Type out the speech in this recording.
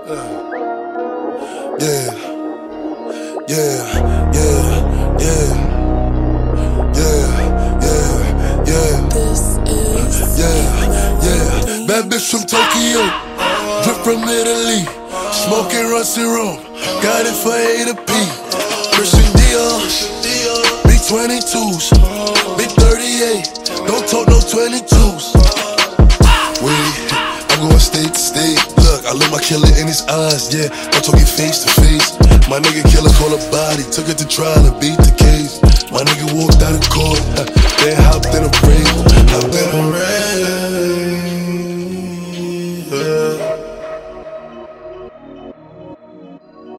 Yeah, yeah, yeah, yeah, yeah, yeah, yeah. This is Yeah. Bad bitch from Tokyo, drip from Italy, smoking rusty rum, got it for A to P. Christian Dior, B22s, big 38, don't talk no 22s. I'm going state to state. Look, I look my killer in his eyes, yeah. I'm talking face to face. My nigga killer call a body, took it to trial and beat the case. My nigga walked out of court, then hopped in a rave, hopped in a rave.